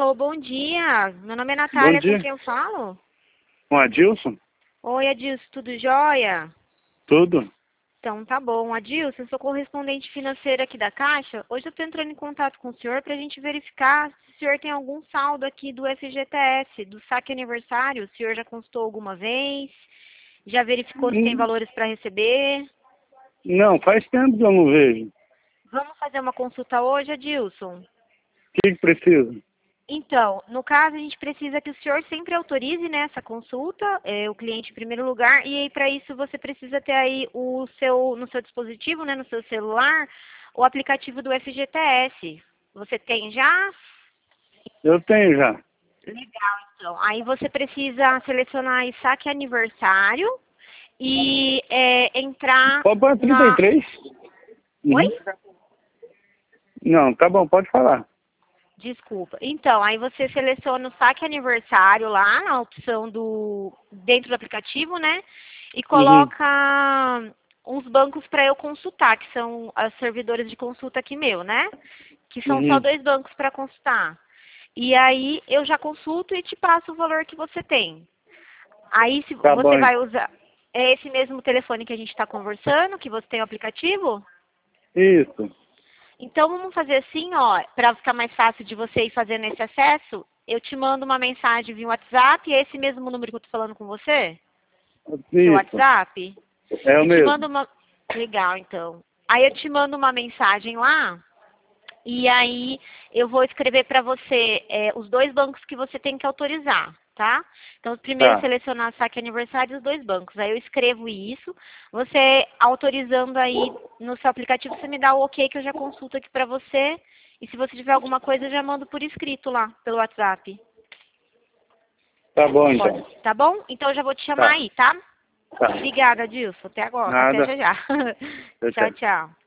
Alô, bom dia. Meu nome é Bom Natália, dia. com quem eu falo? Com Adilson? Oi, Adilson, tudo jóia? Tudo? Então, tá bom. Adilson, eu sou correspondente financeira aqui da Caixa. Hoje eu estou entrando em contato com o senhor para a gente verificar se o senhor tem algum saldo aqui do FGTS, do saque aniversário. O senhor já consultou alguma vez? Já verificou se tem Hum, valores para receber? Não, faz tempo que eu não vejo. O Vamos fazer uma consulta hoje, Adilson? que precisa? Então, no caso, a gente precisa que o senhor sempre autorize, né, essa consulta, o cliente em primeiro lugar, e aí para isso você precisa ter aí no seu dispositivo, né, no seu celular, o aplicativo do FGTS. Você tem já? Eu tenho já. Legal, então. Aí você precisa selecionar aí saque aniversário e entrar Pode pôr na... 33. Oi? Uhum. Não, tá bom, pode falar. Desculpa. Então, aí você seleciona o saque aniversário lá na opção dentro do aplicativo, né? E Uhum. coloca uns bancos para eu consultar, que são as servidoras de consulta aqui meu, né? Que são só Uhum. 2 bancos para consultar. E aí eu já consulto e te passo o valor que você tem. Aí se Tá você bom. vai usar esse mesmo telefone que a gente está conversando, que você tem o aplicativo? Isso. Então vamos fazer assim, ó, para ficar mais fácil de você ir fazendo esse acesso, eu te mando uma mensagem via WhatsApp, é esse mesmo número que eu tô falando com você? Seu Isso. WhatsApp? É o Eu te mesmo. mando uma. Legal, então. Aí eu te mando uma mensagem lá, e aí eu vou escrever para você os 2 bancos que você tem que autorizar, tá? Então, primeiro Tá. selecionar saque aniversário dos 2 bancos. Aí eu escrevo isso. Você autorizando aí no seu aplicativo, você me dá o ok que eu já consulto aqui para você. E se você tiver alguma coisa, eu já mando por escrito lá, pelo WhatsApp. Tá bom, Pode, então. tá bom? Então eu já vou te chamar Tá. aí, tá? Tá. Obrigada, Dilson. Até agora. Até Nada. já já. Tchau, Tchau, tchau. tchau.